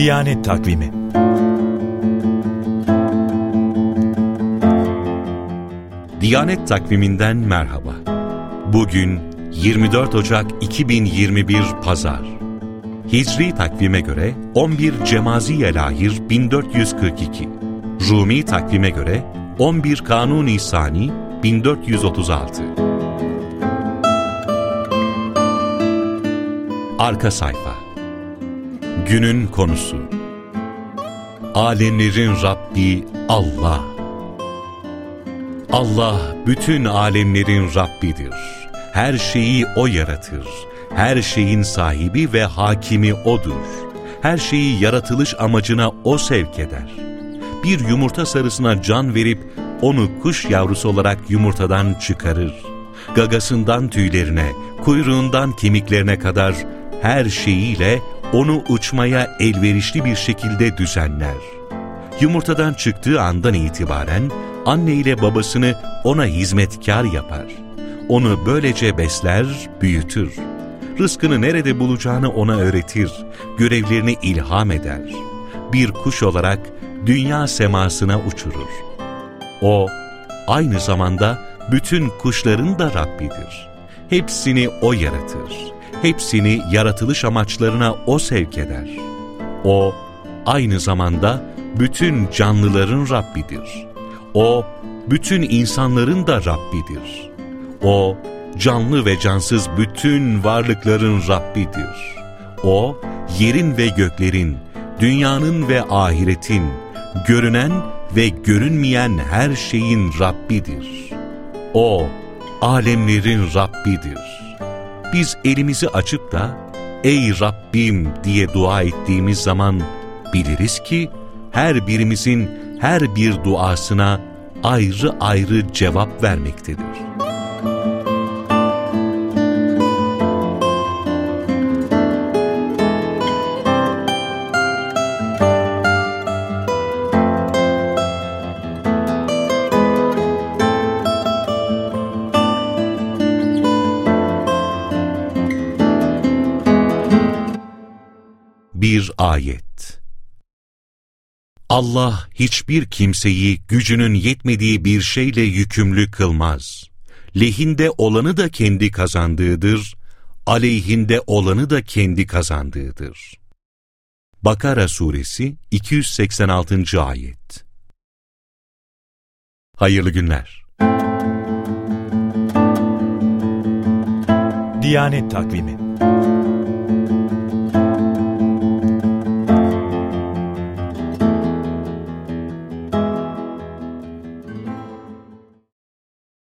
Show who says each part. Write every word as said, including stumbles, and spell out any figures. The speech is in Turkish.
Speaker 1: Diyanet Takvimi.
Speaker 2: Diyanet Takviminden merhaba. Bugün yirmi dört Ocak iki bin yirmi bir Pazar. Hicri takvime göre on bir Cemaziyelahir bin dört yüz kırk iki. Rumi takvime göre on bir Kanuni Sani bin dört yüz otuz altı. Arka sayfa. Günün konusu: Alemlerin Rabbi Allah. Allah bütün alemlerin Rabbidir. Her şeyi O yaratır. Her şeyin sahibi ve hakimi O'dur. Her şeyi yaratılış amacına O sevk eder. Bir yumurta sarısına can verip onu kuş yavrusu olarak yumurtadan çıkarır. Gagasından tüylerine, kuyruğundan kemiklerine kadar her şeyiyle onu uçmaya elverişli bir şekilde düzenler. Yumurtadan çıktığı andan itibaren anne ile babasını ona hizmetkar yapar. Onu böylece besler, büyütür. Rızkını nerede bulacağını ona öğretir, görevlerini ilham eder. Bir kuş olarak dünya semasına uçurur. O, aynı zamanda bütün kuşların da Rabbidir. Hepsini O yaratır. Hepsini yaratılış amaçlarına O sevk eder. O, aynı zamanda bütün canlıların Rabbidir. O, bütün insanların da Rabbidir. O, canlı ve cansız bütün varlıkların Rabbidir. O, yerin ve göklerin, dünyanın ve ahiretin, görünen ve görünmeyen her şeyin Rabbidir. O, alemlerin Rabbidir. Biz elimizi açıp da "Ey Rabbim" diye dua ettiğimiz zaman biliriz ki her birimizin her bir duasına ayrı ayrı cevap vermektedir. Bir ayet. Allah hiçbir kimseyi gücünün yetmediği bir şeyle yükümlü kılmaz. Lehinde olanı da kendi kazandığıdır, aleyhinde olanı da kendi kazandığıdır. Bakara Suresi iki yüz seksen altıncı ayet. Hayırlı günler.
Speaker 1: Diyanet Takvimi.